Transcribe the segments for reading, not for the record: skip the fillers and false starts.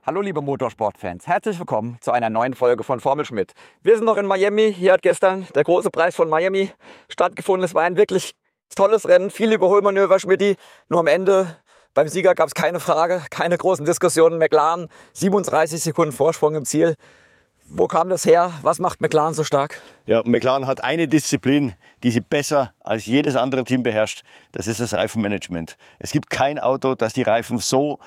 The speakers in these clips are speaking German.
Hallo liebe Motorsportfans, herzlich willkommen zu einer neuen Folge von Formel Schmidt. Wir sind noch in Miami, hier hat gestern der große Preis von Miami stattgefunden. Es war ein wirklich tolles Rennen, viele Überholmanöver, Schmidti. Nur am Ende beim Sieger gab es keine Frage, keine großen Diskussionen. McLaren 37 Sekunden Vorsprung im Ziel. Wo kam das her? Was macht McLaren so stark? Ja, McLaren hat eine Disziplin, die sie besser als jedes andere Team beherrscht. Das ist das Reifenmanagement. Es gibt kein Auto, das die Reifen so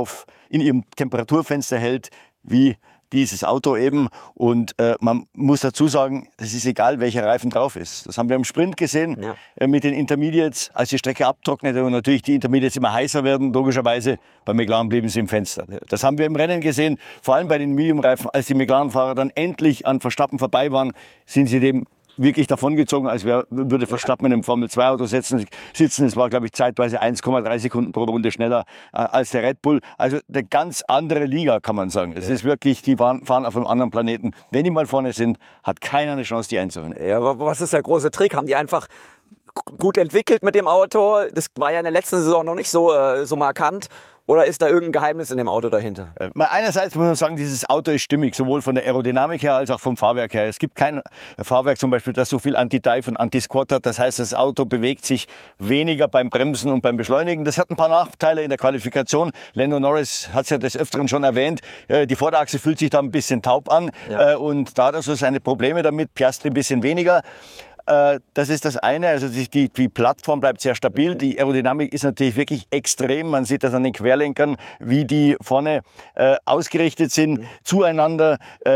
in ihrem Temperaturfenster hält wie dieses Auto eben. Und man muss dazu sagen, es ist egal, welcher Reifen drauf ist. Das haben wir im Sprint gesehen, mit den Intermediates, als die Strecke abtrocknete und natürlich die Intermediates immer heißer werden. Logischerweise, bei McLaren blieben sie im Fenster. Das haben wir im Rennen gesehen, vor allem bei den Medium-Reifen. Als die McLaren-Fahrer dann endlich an Verstappen vorbei waren, sind sie dem wirklich davongezogen, als würde Verstappen in einem Formel-2-Auto sitzen. Es war, glaube ich, zeitweise 1,3 Sekunden pro Runde schneller als der Red Bull. Also eine ganz andere Liga, kann man sagen. Es ist wirklich, die fahren auf einem anderen Planeten. Wenn die mal vorne sind, hat keiner eine Chance, die einzuholen. Ja, aber was ist der große Trick? Haben die einfach gut entwickelt mit dem Auto? Das war ja in der letzten Saison noch nicht so markant. Oder ist da irgendein Geheimnis in dem Auto dahinter? Einerseits muss man sagen, dieses Auto ist stimmig, sowohl von der Aerodynamik her als auch vom Fahrwerk her. Es gibt kein Fahrwerk zum Beispiel, das so viel Anti-Dive und Anti-Squat hat. Das heißt, das Auto bewegt sich weniger beim Bremsen und beim Beschleunigen. Das hat ein paar Nachteile in der Qualifikation. Lando Norris hat es ja des Öfteren schon erwähnt. Die Vorderachse fühlt sich da ein bisschen taub an. Und da hat er so seine Probleme damit. Piastri ein bisschen weniger. Das ist das eine, also die Plattform bleibt sehr stabil, die Aerodynamik ist natürlich wirklich extrem, man sieht das an den Querlenkern, wie die vorne ausgerichtet sind zueinander,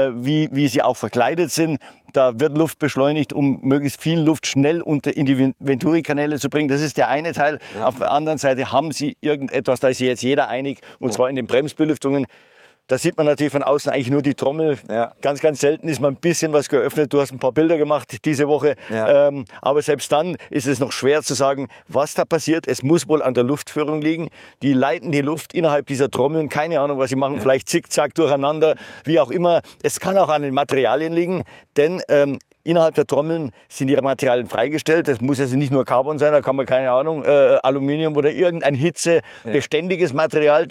wie sie auch verkleidet sind. Da wird Luft beschleunigt, um möglichst viel Luft schnell in die Venturi-Kanäle zu bringen. Das ist der eine Teil. Auf der anderen Seite haben sie irgendetwas, da ist sich jetzt jeder einig, und zwar in den Bremsbelüftungen. Da sieht man natürlich von außen eigentlich nur die Trommel. Ja. Ganz, ganz selten ist mal ein bisschen was geöffnet. Du hast ein paar Bilder gemacht diese Woche. Ja. Aber selbst dann ist es noch schwer zu sagen, was da passiert. Es muss wohl an der Luftführung liegen. Die leiten die Luft innerhalb dieser Trommeln. Keine Ahnung, was sie machen. Vielleicht zickzack durcheinander, wie auch immer. Es kann auch an den Materialien liegen, denn innerhalb der Trommeln sind ihre Materialien freigestellt. Das muss also nicht nur Carbon sein, da kann man, keine Ahnung, Aluminium oder irgendein hitzebeständiges Material,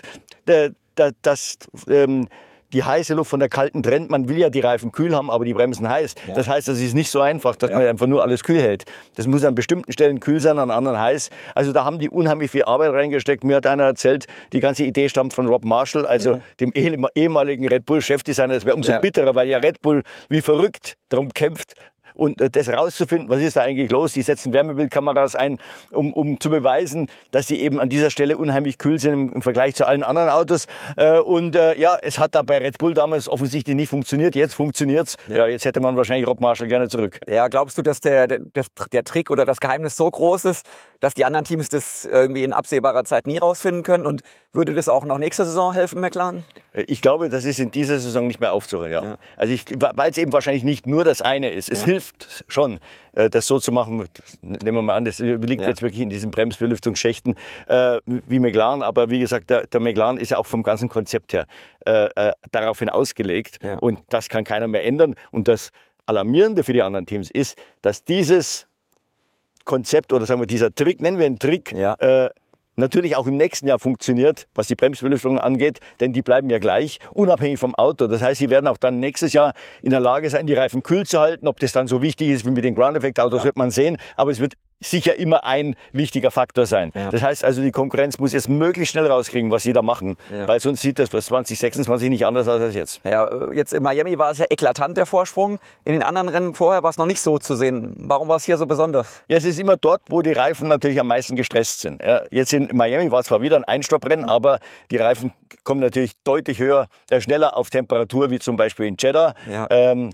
das die heiße Luft von der kalten trennt. Man will ja die Reifen kühl haben, aber die Bremsen heiß. Ja. Das heißt, das ist nicht so einfach, dass man einfach nur alles kühl hält. Das muss an bestimmten Stellen kühl sein, an anderen heiß. Also da haben die unheimlich viel Arbeit reingesteckt. Mir hat einer erzählt, die ganze Idee stammt von Rob Marshall, also dem ehemaligen Red Bull Chefdesigner. Das wäre umso bitterer, weil ja Red Bull wie verrückt darum kämpft. Und das rauszufinden, was ist da eigentlich los? Die setzen Wärmebildkameras ein, um zu beweisen, dass sie eben an dieser Stelle unheimlich kühl sind im Vergleich zu allen anderen Autos. Es hat da bei Red Bull damals offensichtlich nicht funktioniert. Jetzt funktioniert's. Ja, jetzt hätte man wahrscheinlich Rob Marshall gerne zurück. Ja, glaubst du, dass der Trick oder das Geheimnis so groß ist, dass die anderen Teams das irgendwie in absehbarer Zeit nie rausfinden können? Und würde das auch noch nächste Saison helfen, McLaren? Ich glaube, das ist in dieser Saison nicht mehr aufzuhören. Ja. Also weil es eben wahrscheinlich nicht nur das eine ist. Es hilft das so zu machen. Nehmen wir mal an, das liegt jetzt wirklich in diesen Bremsbelüftungsschächten wie McLaren. Aber wie gesagt, der McLaren ist ja auch vom ganzen Konzept her daraufhin ausgelegt. Ja. Und das kann keiner mehr ändern. Und das Alarmierende für die anderen Teams ist, dass dieses Konzept oder sagen wir dieser Trick, nennen wir einen Trick, natürlich auch im nächsten Jahr funktioniert, was die Bremsbelüftung angeht, denn die bleiben ja gleich, unabhängig vom Auto. Das heißt, sie werden auch dann nächstes Jahr in der Lage sein, die Reifen kühl zu halten. Ob das dann so wichtig ist wie mit den Ground-Effekt-Autos, wird man sehen. Aber es wird sicher immer ein wichtiger Faktor sein. Ja. Das heißt also, die Konkurrenz muss jetzt möglichst schnell rauskriegen, was sie da machen, weil sonst sieht das bis 2026 nicht anders aus als jetzt. Ja, jetzt in Miami war es ja eklatant, der Vorsprung. In den anderen Rennen vorher war es noch nicht so zu sehen. Warum war es hier so besonders? Ja, es ist immer dort, wo die Reifen natürlich am meisten gestresst sind. Ja, jetzt in Miami war es zwar wieder ein Einstopprennen, aber die Reifen kommen natürlich deutlich schneller auf Temperatur, wie zum Beispiel in Jeddah. Ja.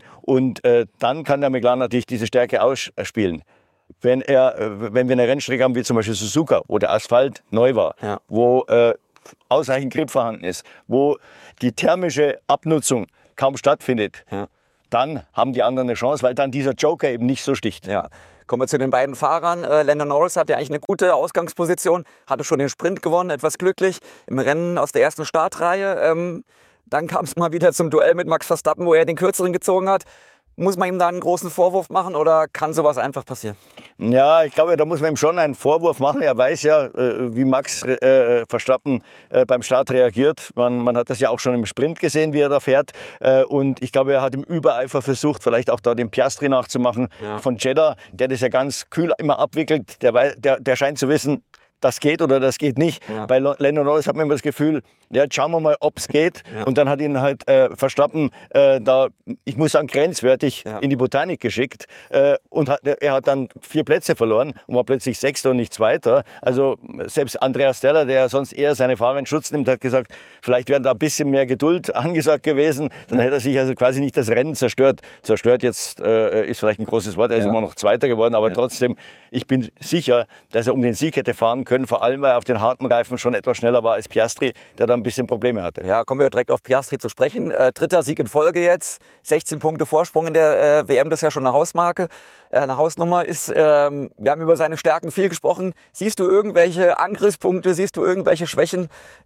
Dann kann der McLaren natürlich diese Stärke ausspielen. Wenn wir eine Rennstrecke haben, wie zum Beispiel Suzuka, wo der Asphalt neu war, wo ausreichend Grip vorhanden ist, wo die thermische Abnutzung kaum stattfindet, dann haben die anderen eine Chance, weil dann dieser Joker eben nicht so sticht. Ja. Kommen wir zu den beiden Fahrern. Lando Norris hat ja eigentlich eine gute Ausgangsposition, hatte schon den Sprint gewonnen, etwas glücklich im Rennen aus der ersten Startreihe. Dann kam es mal wieder zum Duell mit Max Verstappen, wo er den Kürzeren gezogen hat. Muss man ihm da einen großen Vorwurf machen oder kann sowas einfach passieren? Ja, ich glaube, da muss man ihm schon einen Vorwurf machen. Er weiß ja, wie Max Verstappen beim Start reagiert. Man hat das ja auch schon im Sprint gesehen, wie er da fährt. Und ich glaube, er hat im Übereifer versucht, vielleicht auch da den Piastri nachzumachen von Jeddah, der das ja ganz kühl immer abwickelt. Der scheint zu wissen, das geht oder das geht nicht. Ja. Bei Lando Norris hat man immer das Gefühl, ja, jetzt schauen wir mal, ob es geht. Ja. Und dann hat ihn halt Verstappen ich muss sagen, grenzwertig in die Botanik geschickt. Und er hat dann 4 Plätze verloren und war plötzlich Sechster und nicht Zweiter. Also selbst Andrea Stella, der sonst eher seine Fahrer in Schutz nimmt, hat gesagt, vielleicht wäre da ein bisschen mehr Geduld angesagt gewesen. Dann hätte er sich also quasi nicht das Rennen zerstört. Zerstört jetzt ist vielleicht ein großes Wort, er ist immer noch Zweiter geworden. Aber trotzdem, ich bin sicher, dass er um den Sieg hätte fahren können. Vor allem, weil er auf den harten Reifen schon etwas schneller war als Piastri, der da ein bisschen Probleme hatte. Ja, kommen wir direkt auf Piastri zu sprechen. 3. Sieg in Folge jetzt, 16 Punkte Vorsprung in der WM, das ist ja schon eine Hausmarke, eine Hausnummer. Wir haben über seine Stärken viel gesprochen. Siehst du irgendwelche Angriffspunkte, siehst du irgendwelche Schwächen,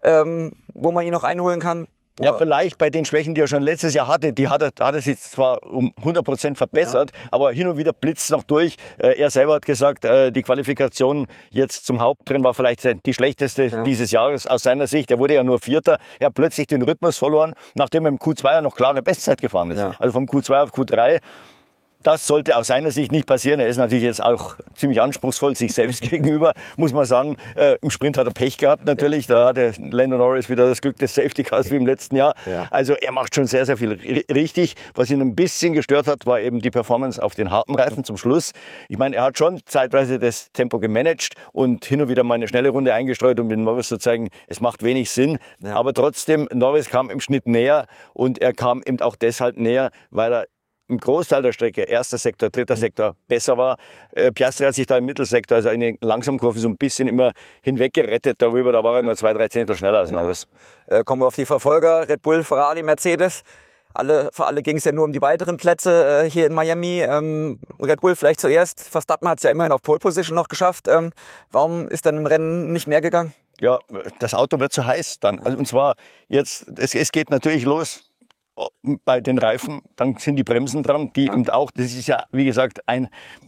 wo man ihn noch einholen kann? Ja, vielleicht bei den Schwächen, die er schon letztes Jahr hatte, hat er sich zwar um 100% verbessert, aber hin und wieder blitzt es noch durch. Er selber hat gesagt, die Qualifikation jetzt zum Hauptrennen war vielleicht die schlechteste dieses Jahres aus seiner Sicht. Er wurde ja nur Vierter. Er hat plötzlich den Rhythmus verloren, nachdem er im Q2 ja noch klare Bestzeit gefahren ist. Ja. Also vom Q2 auf Q3. Das sollte aus seiner Sicht nicht passieren. Er ist natürlich jetzt auch ziemlich anspruchsvoll sich selbst gegenüber, muss man sagen. Im Sprint hat er Pech gehabt natürlich. Da hatte Lando Norris wieder das Glück des Safety Cars wie im letzten Jahr. Ja. Also er macht schon sehr, sehr viel richtig. Was ihn ein bisschen gestört hat, war eben die Performance auf den harten Reifen zum Schluss. Ich meine, er hat schon zeitweise das Tempo gemanagt und hin und wieder mal eine schnelle Runde eingestreut, um den Norris zu zeigen, es macht wenig Sinn. Ja. Aber trotzdem, Norris kam im Schnitt näher und er kam eben auch deshalb näher, weil er im Großteil der Strecke, 1. Sektor, 3. Sektor, besser war. Piastri hat sich da im Mittelsektor, also in den Langsamkurven, so ein bisschen immer hinweggerettet darüber. Da war er nur 2-3 Zehntel schneller als Norris. Kommen wir auf die Verfolger, Red Bull, Ferrari, Mercedes. Für alle ging es ja nur um die weiteren Plätze hier in Miami. Red Bull vielleicht zuerst. Verstappen hat es ja immerhin auf Pole Position noch geschafft. Warum ist dann im Rennen nicht mehr gegangen? Ja, das Auto wird zu heiß dann. Also, und zwar jetzt, es geht natürlich los bei den Reifen, dann sind die Bremsen dran, die und auch, das ist ja wie gesagt eine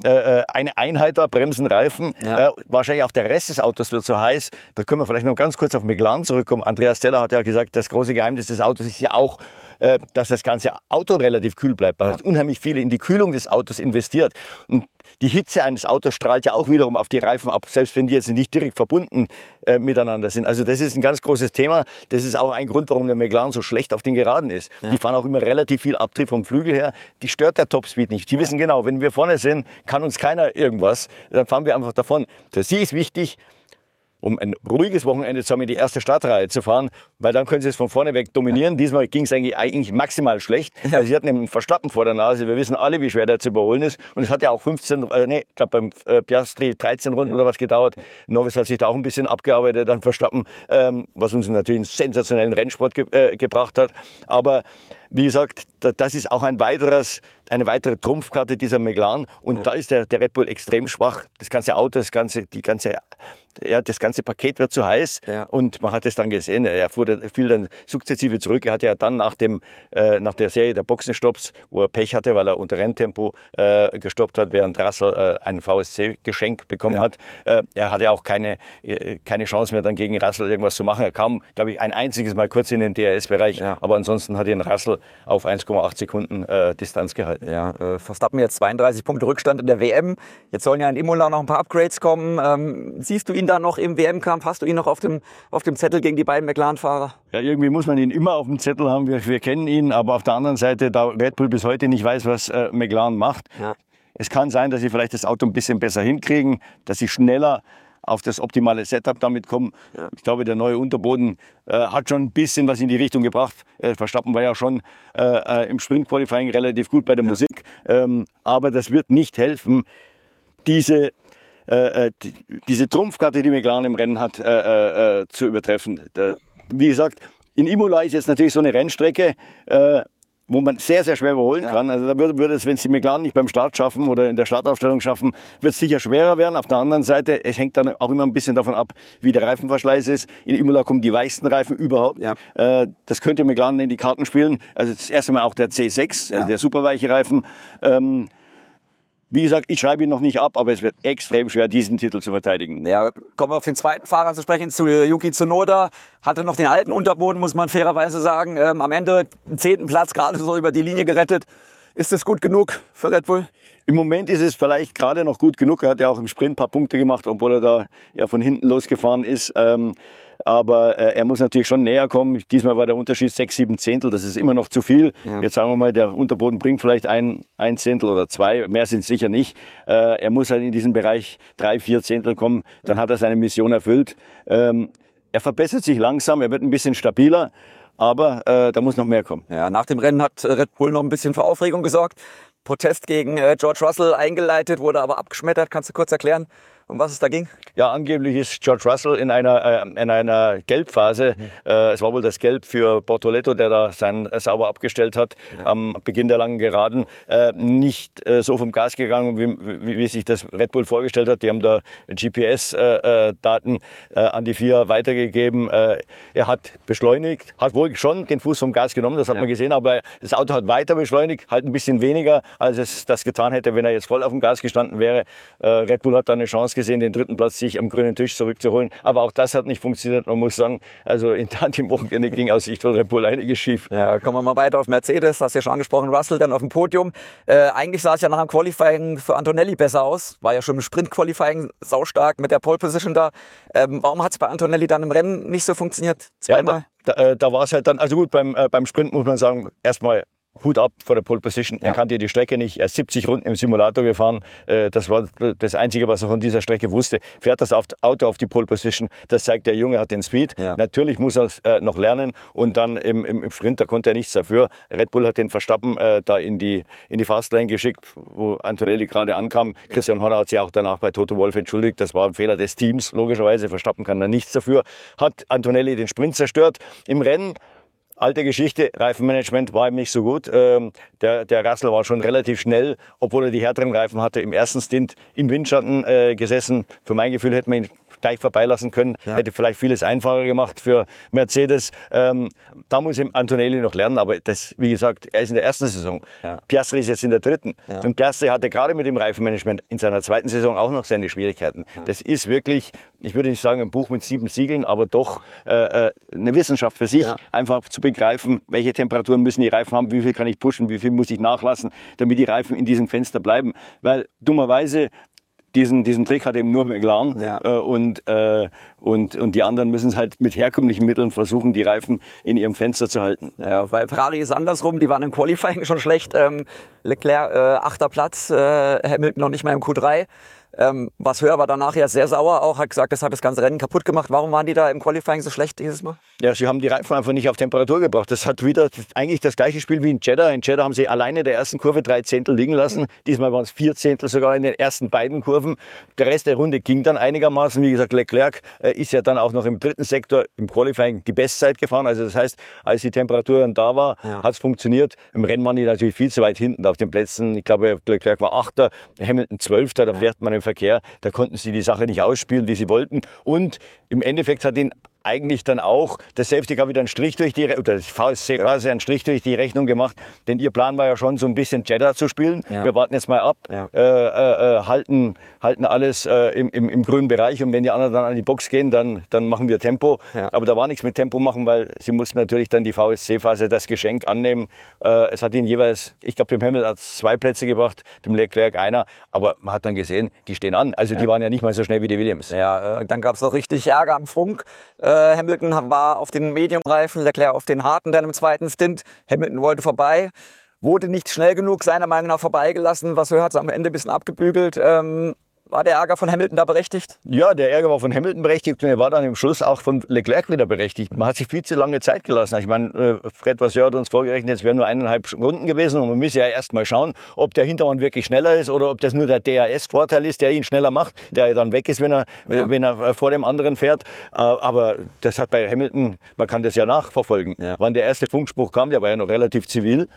Einheit da, Bremsen, Reifen, wahrscheinlich auch der Rest des Autos wird so heiß. Da können wir vielleicht noch ganz kurz auf McLaren zurückkommen. Andreas Stella hat ja gesagt, das große Geheimnis des Autos ist ja auch, dass das ganze Auto relativ kühl bleibt. Man hat unheimlich viel in die Kühlung des Autos investiert. Und die Hitze eines Autos strahlt ja auch wiederum auf die Reifen ab, selbst wenn die jetzt nicht direkt verbunden miteinander sind. Also das ist ein ganz großes Thema. Das ist auch ein Grund, warum der McLaren so schlecht auf den Geraden ist. Ja. Die fahren auch immer relativ viel Abtrieb vom Flügel her. Die stört der Topspeed nicht. Die wissen genau, wenn wir vorne sind, kann uns keiner irgendwas. Dann fahren wir einfach davon. Für sie ist wichtig, um ein ruhiges Wochenende zu haben, in die erste Startreihe zu fahren, weil dann können sie es von vorne weg dominieren. Diesmal ging es eigentlich maximal schlecht. Ja. Also sie hatten einen Verstappen vor der Nase. Wir wissen alle, wie schwer der zu überholen ist. Und es hat ja auch ich glaube beim Piastri 13 Runden oder was gedauert. Norris hat sich da auch ein bisschen abgearbeitet an Verstappen, was uns natürlich einen sensationellen Rennsport gebracht hat. Aber wie gesagt, das ist auch eine weitere Trumpfkarte dieser McLaren. Und da ist der Red Bull extrem schwach. Das ganze Auto, das ganze Paket wird zu heiß. Ja. Und man hat es dann gesehen. Er fiel dann sukzessive zurück. Er hatte ja dann nach der Serie der Boxenstopps, wo er Pech hatte, weil er unter Renntempo gestoppt hat, während Russell ein VSC-Geschenk bekommen hat. Er hatte auch keine Chance mehr, dann gegen Russell irgendwas zu machen. Er kam, glaube ich, ein einziges Mal kurz in den DRS-Bereich. Ja. Aber ansonsten hat ihn Russell auf 1,8 Sekunden Distanz gehalten. Ja, Verstappen jetzt 32 Punkte Rückstand in der WM. Jetzt sollen ja in Imola noch ein paar Upgrades kommen. Siehst du ihn da noch im WM-Kampf? Hast du ihn noch auf dem Zettel gegen die beiden McLaren-Fahrer? Ja, irgendwie muss man ihn immer auf dem Zettel haben. Wir kennen ihn, aber auf der anderen Seite, da Red Bull bis heute nicht weiß, was McLaren macht. Ja. Es kann sein, dass sie vielleicht das Auto ein bisschen besser hinkriegen, dass sie schneller auf das optimale Setup damit kommen. Ja. Ich glaube, der neue Unterboden hat schon ein bisschen was in die Richtung gebracht. Verstappen war ja schon im Sprint-Qualifying relativ gut bei der Musik. Aber das wird nicht helfen, diese Trumpfkarte, die McLaren im Rennen hat, zu übertreffen. Wie gesagt, in Imola ist jetzt natürlich so eine Rennstrecke, wo man sehr, sehr schwer überholen kann. Also da würde es, wenn sie McLaren nicht beim Start schaffen oder in der Startaufstellung schaffen, wird es sicher schwerer werden. Auf der anderen Seite, es hängt dann auch immer ein bisschen davon ab, wie der Reifenverschleiß ist. In Imola kommen die weichsten Reifen überhaupt. Ja. Das könnte McLaren in die Karten spielen. Also das erste Mal auch der C6, also der superweiche Reifen. Wie gesagt, ich schreibe ihn noch nicht ab, aber es wird extrem schwer, diesen Titel zu verteidigen. Ja, kommen wir auf den zweiten Fahrer zu sprechen, zu Yuki Tsunoda. Hatte noch den alten Unterboden, muss man fairerweise sagen. Am Ende den 10. Platz gerade so über die Linie gerettet. Ist das gut genug für Red Bull? Im Moment ist es vielleicht gerade noch gut genug. Er hat ja auch im Sprint ein paar Punkte gemacht, obwohl er da ja von hinten losgefahren ist. Aber er muss natürlich schon näher kommen. Diesmal war der Unterschied 6, 7 Zehntel. Das ist immer noch zu viel. Ja. Jetzt sagen wir mal, der Unterboden bringt vielleicht ein Zehntel oder 2. Mehr sind es sicher nicht. Er muss halt in diesen Bereich 3, 4 Zehntel kommen. Dann hat er seine Mission erfüllt. Er verbessert sich langsam. Er wird ein bisschen stabiler. Aber da muss noch mehr kommen. Ja, nach dem Rennen hat Red Bull noch ein bisschen für Aufregung gesorgt. Protest gegen George Russell eingeleitet, wurde aber abgeschmettert. Kannst du kurz erklären, um was es da ging? Ja, angeblich ist George Russell in einer Gelbphase. Es war wohl das Gelb für Bortoleto, der da sein sauber abgestellt hat, am Beginn der langen Geraden. Nicht so vom Gas gegangen, wie sich das Red Bull vorgestellt hat. Die haben da GPS-Daten an die FIA weitergegeben. Er hat beschleunigt, hat wohl schon den Fuß vom Gas genommen, das hat man gesehen, aber das Auto hat weiter beschleunigt, halt ein bisschen weniger, als es das getan hätte, wenn er jetzt voll auf dem Gas gestanden wäre. Red Bull hat da eine Chance gesehen, den 3. Platz sich am grünen Tisch zurückzuholen. Aber auch das hat nicht funktioniert. Man muss sagen, also an dem Wochenende ging aus Sicht von Red Bull einiges schief. Ja, kommen wir mal weiter auf Mercedes. Hast ja schon angesprochen, Russell dann auf dem Podium. Eigentlich sah es ja nach dem Qualifying für Antonelli besser aus. War ja schon im Sprint-Qualifying saustark mit der Pole-Position da. Warum hat es bei Antonelli dann im Rennen nicht so funktioniert? Zweimal? Ja, da war es halt dann, also gut, beim Sprint muss man sagen, erstmal Hut ab vor der Pole Position. Er kannte die Strecke nicht. Er ist 70 Runden im Simulator gefahren. Das war das Einzige, was er von dieser Strecke wusste. Fährt das Auto auf die Pole Position, das zeigt, der Junge hat den Speed. Ja. Natürlich muss er es noch lernen. Und dann im Sprint, da konnte er nichts dafür. Red Bull hat den Verstappen da in die Fastlane geschickt, wo Antonelli gerade ankam. Christian Horner hat sich auch danach bei Toto Wolff entschuldigt. Das war ein Fehler des Teams, logischerweise. Verstappen kann da nichts dafür. Hat Antonelli den Sprint zerstört. Im Rennen alte Geschichte, Reifenmanagement war ihm nicht so gut. Der Russell war schon relativ schnell, obwohl er die härteren Reifen hatte, im ersten Stint im Windschatten gesessen. Für mein Gefühl hätte man ihn gleich vorbeilassen können. Ja. Hätte vielleicht vieles einfacher gemacht für Mercedes. Da muss ihm Antonelli noch lernen, aber das, wie gesagt, er ist in der ersten Saison. Ja. Piastri ist jetzt in der dritten. Ja. Und Piastri hatte gerade mit dem Reifenmanagement in seiner zweiten Saison auch noch seine Schwierigkeiten. Ja. Das ist wirklich, ich würde nicht sagen ein Buch mit 7 Siegeln, aber doch eine Wissenschaft für sich, einfach zu begreifen, welche Temperaturen müssen die Reifen haben, wie viel kann ich pushen, wie viel muss ich nachlassen, damit die Reifen in diesem Fenster bleiben. Weil dummerweise diesen Trick hat eben nur McLaren und die anderen müssen es halt mit herkömmlichen Mitteln versuchen, die Reifen in ihrem Fenster zu halten. Ja, weil Ferrari ist andersrum, die waren im Qualifying schon schlecht. Leclerc 8. Platz, Hamilton noch nicht mal im Q3. Was Höher war danach ja sehr sauer auch, hat gesagt, das hat das ganze Rennen kaputt gemacht. Warum waren die da im Qualifying so schlecht dieses Mal? Ja, sie haben die Reifen einfach nicht auf Temperatur gebracht. Das hat wieder eigentlich das gleiche Spiel wie in Jeddah. In Jeddah haben sie alleine in der ersten Kurve 3 Zehntel liegen lassen. Diesmal waren es 4 Zehntel sogar in den ersten beiden Kurven. Der Rest der Runde ging dann einigermaßen. Wie gesagt, Leclerc ist ja dann auch noch im dritten Sektor im Qualifying die Bestzeit gefahren. Also das heißt, als die Temperatur dann da war, hat es funktioniert. Im Rennen waren die natürlich viel zu weit hinten auf den Plätzen. Ich glaube, Leclerc war 8., Hamilton 12., da fährt man im Verkehr. Da konnten sie die Sache nicht ausspielen, wie sie wollten. Und im Endeffekt hat ihn eigentlich dann auch das Safety Car wieder einen Strich durch die, oder das VSC einen Strich durch die Rechnung gemacht, denn ihr Plan war ja schon so ein bisschen Jeddah zu spielen. Ja. Wir warten jetzt mal ab, halten alles im grünen Bereich und wenn die anderen dann an die Box gehen, dann machen wir Tempo. Ja. Aber da war nichts mit Tempo machen, weil sie mussten natürlich dann die VSC-Phase das Geschenk annehmen. Es hat ihnen jeweils, ich glaube dem Hamilton hat 2 Plätze gebracht, dem Leclerc einer, aber man hat dann gesehen, die stehen an. Also die waren ja nicht mal so schnell wie die Williams. Ja, dann gab es auch richtig Ärger am Funk. Hamilton war auf den Medium-Reifen, Leclerc auf den harten, dann im zweiten Stint. Hamilton wollte vorbei, wurde nicht schnell genug, seiner Meinung nach vorbeigelassen. Was hat es am Ende ein bisschen abgebügelt. War der Ärger von Hamilton da berechtigt? Ja, der Ärger war von Hamilton berechtigt und er war dann im Schluss auch von Leclerc wieder berechtigt. Man hat sich viel zu lange Zeit gelassen. Ich meine, Fred Vasseur hat uns vorgerechnet, es wären nur 1,5 Runden gewesen und man müsse ja erst mal schauen, ob der Hintermann wirklich schneller ist oder ob das nur der DRS-Vorteil ist, der ihn schneller macht, der dann weg ist, wenn er vor dem anderen fährt. Aber das hat bei Hamilton, man kann das ja nachverfolgen. Ja. Wann der erste Funkspruch kam, der war ja noch relativ zivil,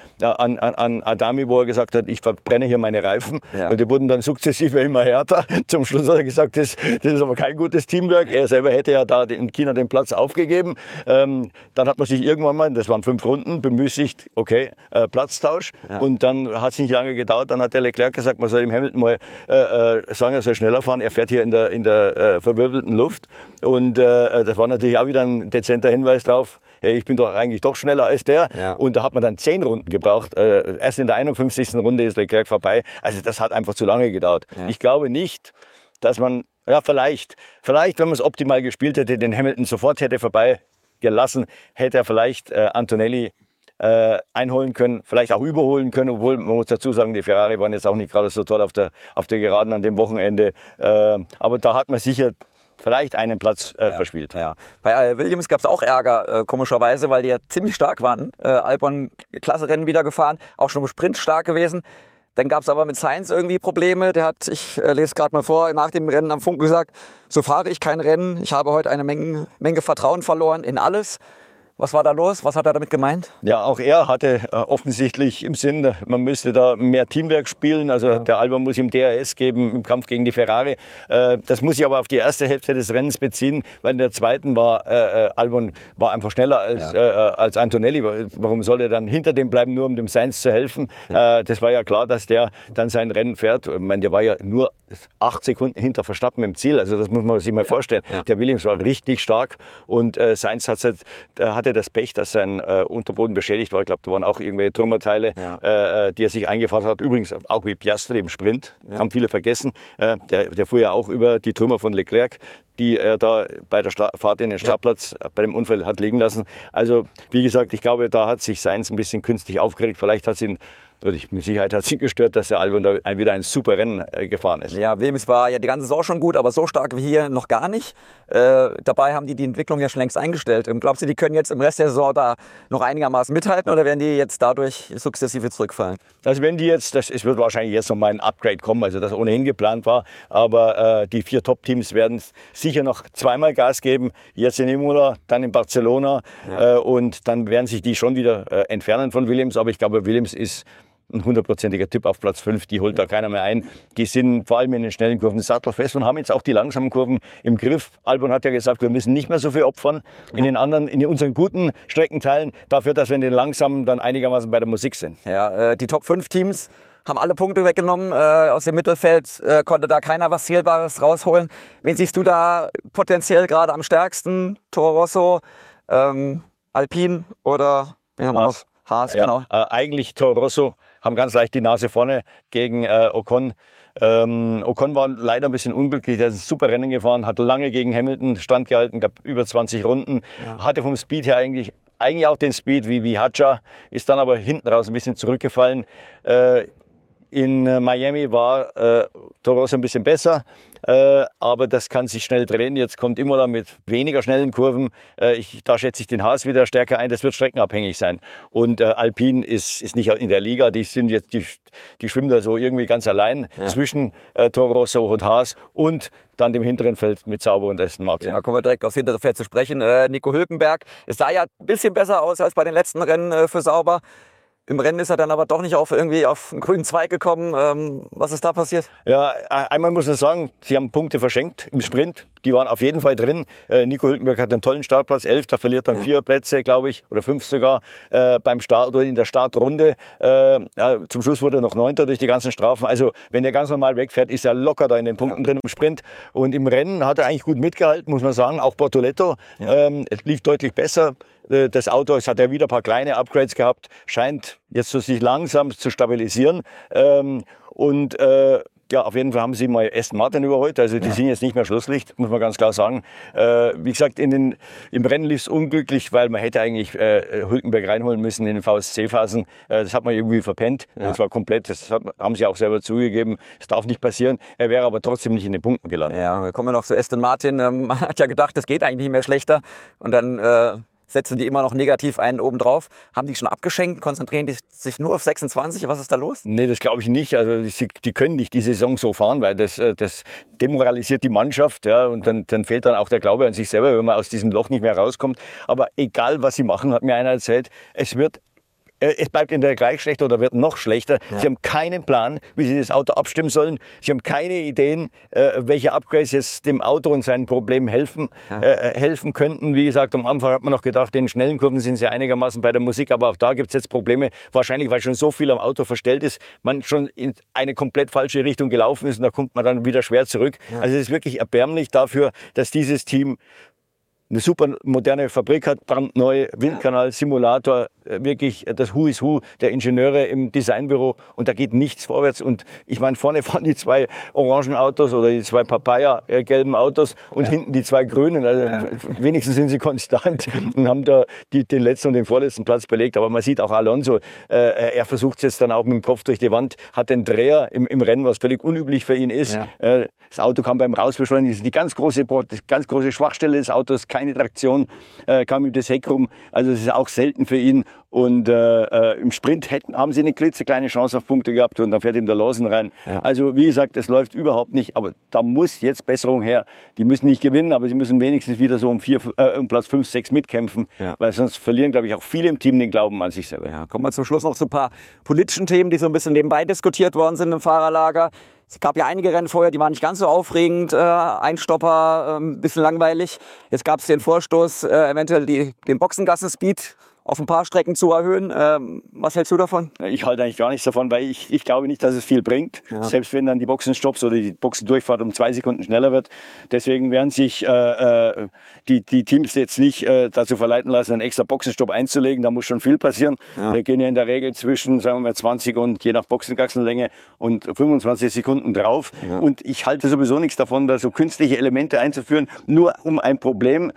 an Adami, wo er gesagt hat, ich verbrenne hier meine Reifen. Ja. Und die wurden dann sukzessive immer härter. Zum Schluss hat er gesagt, das ist aber kein gutes Teamwork. Er selber hätte ja da in China den Platz aufgegeben. Dann hat man sich irgendwann mal, das waren 5 Runden, bemüßigt, okay, Platztausch. Ja. Und dann hat es nicht lange gedauert. Dann hat der Leclerc gesagt, man soll dem Hamilton mal sagen, er soll schneller fahren. Er fährt hier in der verwirbelten Luft. Und das war natürlich auch wieder ein dezenter Hinweis drauf, hey, ich bin doch eigentlich doch schneller als der. Ja. Und da hat man dann 10 Runden gebraucht. Erst in der 51. Runde ist Leclerc vorbei. Also das hat einfach zu lange gedauert. Ja. Ich glaube nicht, dass man, ja vielleicht, wenn man es optimal gespielt hätte, den Hamilton sofort hätte vorbeigelassen, hätte er vielleicht Antonelli einholen können, vielleicht auch überholen können, obwohl man muss dazu sagen, die Ferrari waren jetzt auch nicht gerade so toll auf der Geraden an dem Wochenende. Aber da hat man sicher vielleicht einen Platz verspielt. Ja. Bei Williams gab es auch Ärger, komischerweise, weil die ja ziemlich stark waren. Albon, klasse Rennen wieder gefahren, auch schon im Sprint stark gewesen. Dann gab es aber mit Sainz irgendwie Probleme. Der hat, ich lese gerade mal vor, nach dem Rennen am Funk gesagt, so fahre ich kein Rennen. Ich habe heute eine Menge Vertrauen verloren in alles. Was war da los? Was hat er damit gemeint? Ja, auch er hatte offensichtlich im Sinn, man müsste da mehr Teamwork spielen. Also der Albon muss ihm DRS geben im Kampf gegen die Ferrari. Das muss ich aber auf die erste Hälfte des Rennens beziehen, weil in der zweiten war Albon war einfach schneller als Antonelli. Warum soll er dann hinter dem bleiben, nur um dem Sainz zu helfen? Das war ja klar, dass der dann sein Rennen fährt. Ich meine, der war ja nur 8 Sekunden hinter Verstappen im Ziel. Also das muss man sich mal vorstellen. Ja. Der Williams war richtig stark und Sainz hatte das Pech, dass sein Unterboden beschädigt war. Ich glaube, da waren auch irgendwelche Trümmerteile, die er sich eingefahren hat. Übrigens auch wie Piastri im Sprint, haben viele vergessen. Der fuhr ja auch über die Trümmer von Leclerc, die er da bei der Fahrt in den Startplatz bei dem Unfall hat liegen lassen. Also wie gesagt, ich glaube, da hat sich Sainz ein bisschen künstlich aufgeregt. Vielleicht hat es ihn mit Sicherheit hat es ihn gestört, dass der Albon da wieder ein super Rennen gefahren ist. Ja, Williams war ja die ganze Saison schon gut, aber so stark wie hier noch gar nicht. Dabei haben die Entwicklung ja schon längst eingestellt. Glaubst du, die können jetzt im Rest der Saison da noch einigermaßen mithalten oder werden die jetzt dadurch sukzessive zurückfallen? Also wenn die jetzt, es wird wahrscheinlich jetzt noch mal ein Upgrade kommen, also das ohnehin geplant war, aber die 4 Top-Teams werden sicher noch zweimal Gas geben, jetzt in Imola, dann in Barcelona und dann werden sich die schon wieder entfernen von Williams, aber ich glaube, Williams ist ein 100%iger Tipp auf Platz 5, die holt da keiner mehr ein. Die sind vor allem in den schnellen Kurven sattelfest und haben jetzt auch die langsamen Kurven im Griff. Albon hat ja gesagt, wir müssen nicht mehr so viel opfern in unseren guten Streckenteilen, dafür, dass wir in den langsamen dann einigermaßen bei der Musik sind. Ja, die Top 5 Teams haben alle Punkte weggenommen. Aus dem Mittelfeld konnte da keiner was Zählbares rausholen. Wen siehst du da potenziell gerade am stärksten? Toro Rosso, Alpine oder Haas, genau. Eigentlich Toro Rosso haben ganz leicht die Nase vorne gegen Ocon. Ocon war leider ein bisschen unglücklich, der ist ein super Rennen gefahren, hat lange gegen Hamilton standgehalten, gab über 20 Runden, hatte vom Speed her eigentlich auch den Speed wie Hadjar, ist dann aber hinten raus ein bisschen zurückgefallen. In Miami war Toro Rosso ein bisschen besser, aber das kann sich schnell drehen. Jetzt kommt Imola mit weniger schnellen Kurven. Da schätze ich den Haas wieder stärker ein. Das wird streckenabhängig sein. Und Alpine ist nicht in der Liga. Die schwimmen da so irgendwie ganz allein zwischen Toro Rosso und Haas und dann dem hinteren Feld mit Sauber und Aston Martin. Ja, kommen wir direkt aufs hintere Feld zu sprechen. Nico Hülkenberg, es sah ja ein bisschen besser aus als bei den letzten Rennen für Sauber. Im Rennen ist er dann aber doch nicht irgendwie auf einen grünen Zweig gekommen. Was ist da passiert? Ja, einmal muss man sagen, sie haben Punkte verschenkt im Sprint. Die waren auf jeden Fall drin. Nico Hülkenberg hat einen tollen Startplatz, 11. Da verliert dann 4 Plätze, glaube ich, oder 5 sogar beim Start oder in der Startrunde. Zum Schluss wurde er noch 9. durch die ganzen Strafen. Also wenn er ganz normal wegfährt, ist er locker da in den Punkten drin im Sprint. Und im Rennen hat er eigentlich gut mitgehalten, muss man sagen. Auch Bortoletto lief deutlich besser. Das Auto, es hat ja wieder ein paar kleine Upgrades gehabt, scheint jetzt so sich langsam zu stabilisieren. Ja, auf jeden Fall haben sie mal Aston Martin überholt. Also die sind jetzt nicht mehr Schlusslicht, muss man ganz klar sagen. Wie gesagt, im Rennen lief es unglücklich, weil man hätte eigentlich Hülkenberg reinholen müssen in den VSC-Phasen. Das hat man irgendwie verpennt. Das war komplett, haben sie auch selber zugegeben. Das darf nicht passieren. Er wäre aber trotzdem nicht in den Punkten gelandet. Ja, wir kommen noch zu Aston Martin. Man hat ja gedacht, das geht eigentlich nicht mehr schlechter. Und dann setzen die immer noch negativ einen oben drauf. Haben die schon abgeschenkt? Konzentrieren die sich nur auf 26? Was ist da los? Nee, das glaube ich nicht. Also die können nicht die Saison so fahren, weil das demoralisiert die Mannschaft. Ja, und dann fehlt dann auch der Glaube an sich selber, wenn man aus diesem Loch nicht mehr rauskommt. Aber egal, was sie machen, hat mir einer erzählt, es bleibt in der gleich schlechter oder wird noch schlechter. Ja. Sie haben keinen Plan, wie sie das Auto abstimmen sollen. Sie haben keine Ideen, welche Upgrades jetzt dem Auto und seinen Problemen helfen könnten. Wie gesagt, am Anfang hat man noch gedacht, in schnellen Kurven sind sie einigermaßen bei der Musik, aber auch da gibt es jetzt Probleme. Wahrscheinlich, weil schon so viel am Auto verstellt ist, man schon in eine komplett falsche Richtung gelaufen ist und da kommt man dann wieder schwer zurück. Ja. Also es ist wirklich erbärmlich dafür, dass dieses Team eine super moderne Fabrik hat, brandneu, Windkanal, Simulator, wirklich das Who is Who der Ingenieure im Designbüro und da geht nichts vorwärts. Und ich meine, vorne fahren die 2 orangen Autos oder die 2 Papaya-gelben Autos und hinten die 2 grünen. Also wenigstens sind sie konstant und haben da den letzten und den vorletzten Platz belegt. Aber man sieht auch Alonso, er versucht es jetzt dann auch mit dem Kopf durch die Wand, hat den Dreher im Rennen, was völlig unüblich für ihn ist. Ja. Das Auto kam beim Rausbeschleunigen, die ganz große Schwachstelle des Autos, keine Traktion, kam über das Heck rum. Also das ist auch selten für ihn. Und im Sprint haben sie eine klitzekleine Chance auf Punkte gehabt und dann fährt ihm der Lawson rein. Ja. Also wie gesagt, das läuft überhaupt nicht. Aber da muss jetzt Besserung her. Die müssen nicht gewinnen, aber sie müssen wenigstens wieder so um Platz 5, 6 mitkämpfen. Ja. Weil sonst verlieren, glaube ich, auch viele im Team den Glauben an sich selber. Ja, kommen wir zum Schluss noch zu ein paar politischen Themen, die so ein bisschen nebenbei diskutiert worden sind im Fahrerlager. Es gab ja einige Rennen vorher, die waren nicht ganz so aufregend, Einstopper, ein bisschen langweilig. Jetzt gab es den Vorstoß, eventuell den Boxengassen-Speed auf ein paar Strecken zu erhöhen. Was hältst du davon? Ich halte eigentlich gar nichts davon, weil ich glaube nicht, dass es viel bringt. Ja. Selbst wenn dann die Boxenstopps oder die Boxendurchfahrt um 2 Sekunden schneller wird. Deswegen werden sich die Teams jetzt nicht dazu verleiten lassen, einen extra Boxenstopp einzulegen. Da muss schon viel passieren. Ja. Wir gehen ja in der Regel zwischen, sagen wir mal, 20 und je nach Boxengassenlänge und 25 Sekunden drauf. Ja. Und ich halte sowieso nichts davon, da so künstliche Elemente einzuführen, nur um ein Problem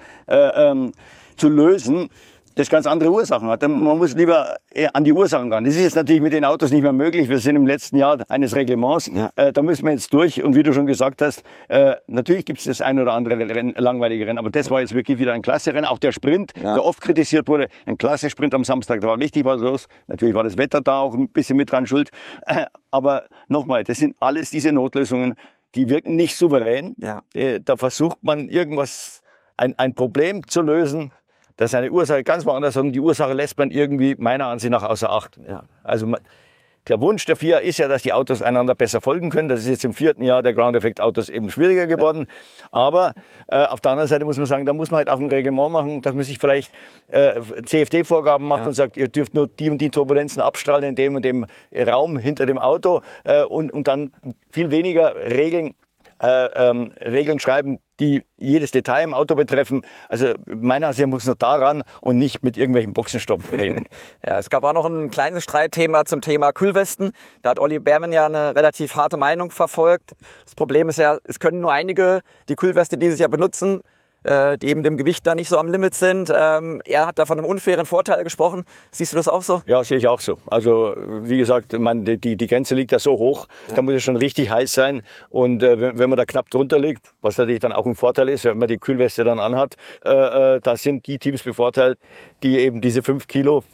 zu lösen, das ganz andere Ursachen hat. Man muss lieber an die Ursachen ran. Das ist jetzt natürlich mit den Autos nicht mehr möglich. Wir sind im letzten Jahr eines Reglements. Ja. Da müssen wir jetzt durch. Und wie du schon gesagt hast, natürlich gibt es das ein oder andere langweilige Rennen. Aber das war jetzt wirklich wieder ein klasse Rennen. Auch der Sprint, der oft kritisiert wurde. Ein klasse Sprint am Samstag. Da war richtig was los. Natürlich war das Wetter da auch ein bisschen mit dran schuld. Aber nochmal, das sind alles diese Notlösungen, die wirken nicht souverän. Ja. Da versucht man irgendwas, ein Problem zu lösen. Das ist eine Ursache ganz woanders und die Ursache lässt man irgendwie meiner Ansicht nach außer Acht. Ja. Also der Wunsch der FIA ist ja, dass die Autos einander besser folgen können. Das ist jetzt im 4. Jahr der Ground Effect Autos eben schwieriger geworden. Aber auf der anderen Seite muss man sagen, da muss man halt auch ein Reglement machen, dass man sich vielleicht CFD-Vorgaben macht und sagt, ihr dürft nur die und die Turbulenzen abstrahlen in dem und dem Raum hinter dem Auto und dann viel weniger Regeln schreiben, die jedes Detail im Auto betreffen. Also meiner Ansicht nach muss man daran und nicht mit irgendwelchen Boxenstopp reden. Ja, es gab auch noch ein kleines Streitthema zum Thema Kühlwesten. Da hat Olli Behrmann ja eine relativ harte Meinung verfolgt. Das Problem ist ja, es können nur einige die Kühlweste dieses Jahr benutzen, die eben dem Gewicht da nicht so am Limit sind. Er hat da von einem unfairen Vorteil gesprochen. Siehst du das auch so? Ja, sehe ich auch so. Also wie gesagt, die Grenze liegt da so hoch, da muss es schon richtig heiß sein. Und wenn man da knapp drunter liegt, was natürlich dann auch ein Vorteil ist, wenn man die Kühlweste dann anhat, da sind die Teams bevorteilt, die eben diese 5 Kilo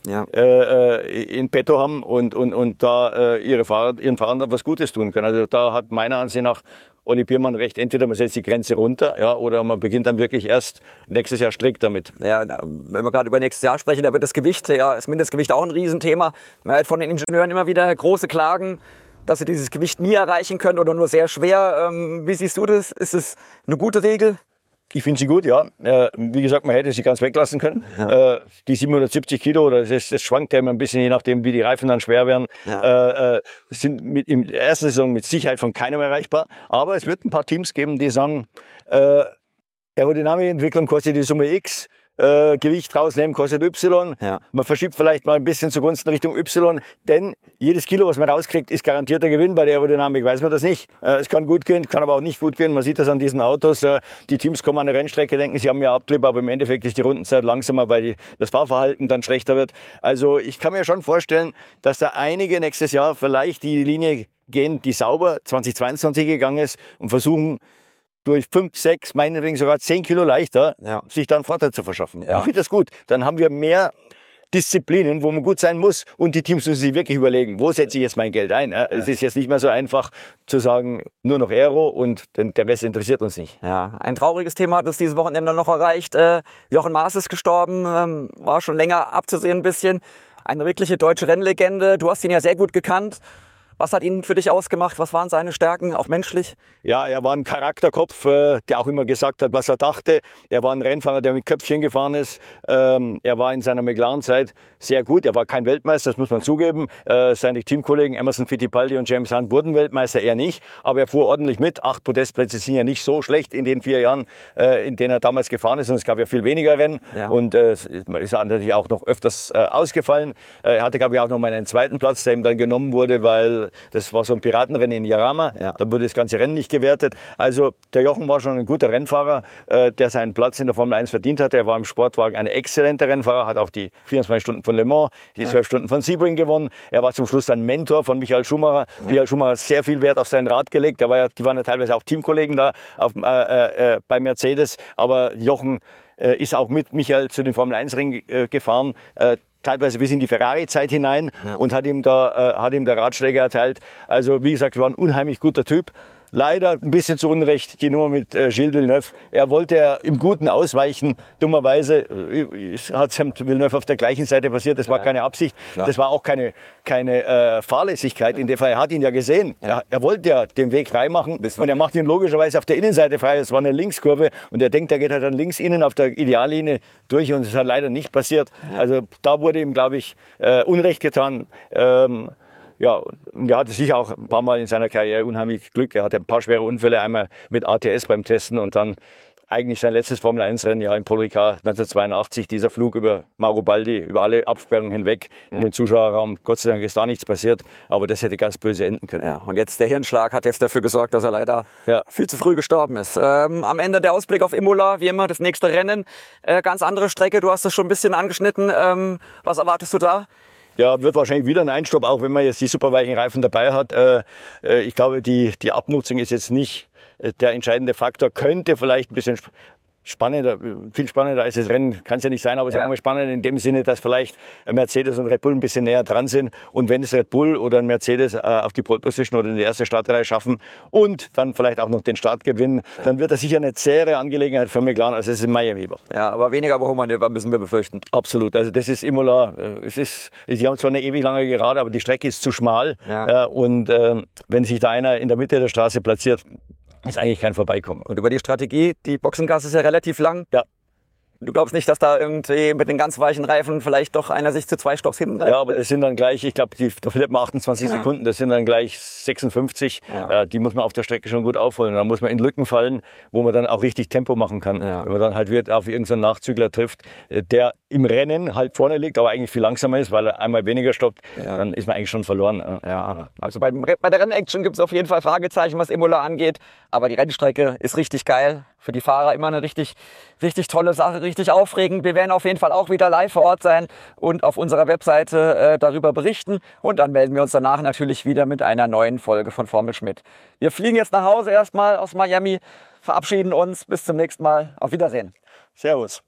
in petto haben und da ihren Fahrern was Gutes tun können. Also da hat meiner Ansicht nach Olli Behrmann recht, entweder man setzt die Grenze runter, oder man beginnt dann wirklich erst nächstes Jahr strikt damit. Ja, wenn wir gerade über nächstes Jahr sprechen, da wird das Gewicht, das Mindestgewicht auch ein Riesenthema. Man hört von den Ingenieuren immer wieder große Klagen, dass sie dieses Gewicht nie erreichen können oder nur sehr schwer. Wie siehst du das? Ist es eine gute Regel? Ich finde sie gut, ja. Wie gesagt, man hätte sie ganz weglassen können. Ja. Die 770 Kilo, das schwankt ja immer ein bisschen, je nachdem, wie die Reifen dann schwer werden, sind in der ersten Saison mit Sicherheit von keinem erreichbar. Aber es wird ein paar Teams geben, die sagen, Aerodynamikentwicklung kostet die Summe X. Gewicht rausnehmen kostet Y. Ja. Man verschiebt vielleicht mal ein bisschen zugunsten Richtung Y, denn jedes Kilo, was man rauskriegt, ist garantierter Gewinn. Bei der Aerodynamik weiß man das nicht. Es kann gut gehen, kann aber auch nicht gut gehen. Man sieht das an diesen Autos. Die Teams kommen an eine Rennstrecke, denken, sie haben ja Abtrieb, aber im Endeffekt ist die Rundenzeit langsamer, weil das Fahrverhalten dann schlechter wird. Also ich kann mir schon vorstellen, dass da einige nächstes Jahr vielleicht die Linie gehen, die sauber 2022 gegangen ist und versuchen, durch 5, 6, meinetwegen sogar 10 Kilo leichter, sich da einen Vorteil zu verschaffen. Ja. Ich finde das gut. Dann haben wir mehr Disziplinen, wo man gut sein muss, und die Teams müssen sich wirklich überlegen, wo setze ich jetzt mein Geld ein. Es ist jetzt nicht mehr so einfach zu sagen, nur noch Aero und der Rest interessiert uns nicht. Ja, ein trauriges Thema hat es dieses Wochenende noch erreicht. Jochen Mass ist gestorben, war schon länger abzusehen ein bisschen. Eine wirkliche deutsche Rennlegende. Du hast ihn ja sehr gut gekannt. Was hat ihn für dich ausgemacht? Was waren seine Stärken, auch menschlich? Ja, er war ein Charakterkopf, der auch immer gesagt hat, was er dachte. Er war ein Rennfahrer, der mit Köpfchen gefahren ist. Er war in seiner McLaren-Zeit sehr gut. Er war kein Weltmeister, das muss man zugeben. Seine Teamkollegen Emerson Fittipaldi und James Hunt wurden Weltmeister, er nicht. Aber er fuhr ordentlich mit. 8 Podestplätze sind ja nicht so schlecht in den 4 Jahren, in denen er damals gefahren ist. Und es gab ja viel weniger Rennen. Ja. Und ist natürlich auch noch öfters ausgefallen. Er hatte, glaube ich, auch noch mal einen zweiten Platz, der ihm dann genommen wurde, weil das war so ein Piratenrennen in Jarama. Ja. Da wurde das ganze Rennen nicht gewertet. Also der Jochen war schon ein guter Rennfahrer, der seinen Platz in der Formel 1 verdient hatte. Er war im Sportwagen ein exzellenter Rennfahrer, hat auch die 24 Stunden von Le Mans, die 12 Stunden von Sebring gewonnen. Er war zum Schluss ein Mentor von Michael Schumacher. Michael Schumacher hat sehr viel Wert auf sein Rad gelegt. Die waren ja teilweise auch Teamkollegen da bei Mercedes. Aber Jochen ist auch mit Michael zu den Formel 1 Ringen gefahren. Teilweise bis in die Ferrari-Zeit hinein und hat ihm da Ratschläge erteilt. Also wie gesagt, war ein unheimlich guter Typ. Leider ein bisschen zu Unrecht die Nummer mit Gilles Villeneuve. Er wollte im Guten ausweichen. Dummerweise hat es Villeneuve auf der gleichen Seite passiert. Das war keine Absicht. Ja. Das war auch keine Fahrlässigkeit. In dem Fall, er hat ihn ja gesehen. Ja. Er wollte ja den Weg frei machen. Und er macht ihn logischerweise auf der Innenseite frei. Das war eine Linkskurve. Und er denkt, er geht halt dann links innen auf der Ideallinie durch. Und das hat leider nicht passiert. Ja. Also da wurde ihm, glaube ich, Unrecht getan. Ja, und er hatte sicher auch ein paar Mal in seiner Karriere unheimlich Glück. Er hatte ein paar schwere Unfälle, einmal mit ATS beim Testen und dann eigentlich sein letztes Formel-1-Rennen ja in Paul Ricard 1982, dieser Flug über Mauro Baldi, über alle Absperrungen hinweg in den Zuschauerraum. Gott sei Dank ist da nichts passiert, aber das hätte ganz böse enden können. Ja, und jetzt der Hirnschlag hat jetzt dafür gesorgt, dass er leider viel zu früh gestorben ist. Am Ende der Ausblick auf Imola, wie immer das nächste Rennen. Ganz andere Strecke, du hast es schon ein bisschen angeschnitten. Was erwartest du da? Ja, wird wahrscheinlich wieder ein Einstopp, auch wenn man jetzt die superweichen Reifen dabei hat. Ich glaube, die Abnutzung ist jetzt nicht der entscheidende Faktor. Könnte vielleicht ein bisschen spannender, viel spannender als das Rennen kann es ja nicht sein, aber es ist auch spannend in dem Sinne, dass vielleicht Mercedes und Red Bull ein bisschen näher dran sind und wenn es Red Bull oder ein Mercedes auf die Pole Position oder in die erste Startreihe schaffen und dann vielleicht auch noch den Start gewinnen, dann wird das sicher eine zähere Angelegenheit für McLaren, als es in Miami war. Ja, aber weniger Überholmanöver müssen wir befürchten. Absolut, also das ist Imola, die haben zwar eine ewig lange Gerade, aber die Strecke ist zu schmal und wenn sich da einer in der Mitte der Straße platziert, ist eigentlich kein Vorbeikommen. Und über die Strategie, die Boxengasse ist ja relativ lang. Ja. Du glaubst nicht, dass da irgendwie mit den ganz weichen Reifen vielleicht doch einer sich zu 2 Stopps hinten reißt? Ja, aber das sind dann gleich, ich glaube, da verliert man 28 Sekunden, das sind dann gleich 56. Ja. Die muss man auf der Strecke schon gut aufholen. Da muss man in Lücken fallen, wo man dann auch richtig Tempo machen kann. Ja. Wenn man dann halt wieder auf irgendeinen Nachzügler trifft, der im Rennen halt vorne liegt, aber eigentlich viel langsamer ist, weil er einmal weniger stoppt, dann ist man eigentlich schon verloren. Ja. Also bei der Rennaction gibt es auf jeden Fall Fragezeichen, was Imola angeht. Aber die Rennstrecke ist richtig geil. Für die Fahrer immer eine richtig tolle Sache, richtig aufregend. Wir werden auf jeden Fall auch wieder live vor Ort sein und auf unserer Webseite darüber berichten. Und dann melden wir uns danach natürlich wieder mit einer neuen Folge von Formel Schmidt. Wir fliegen jetzt nach Hause erstmal aus Miami, verabschieden uns. Bis zum nächsten Mal. Auf Wiedersehen. Servus.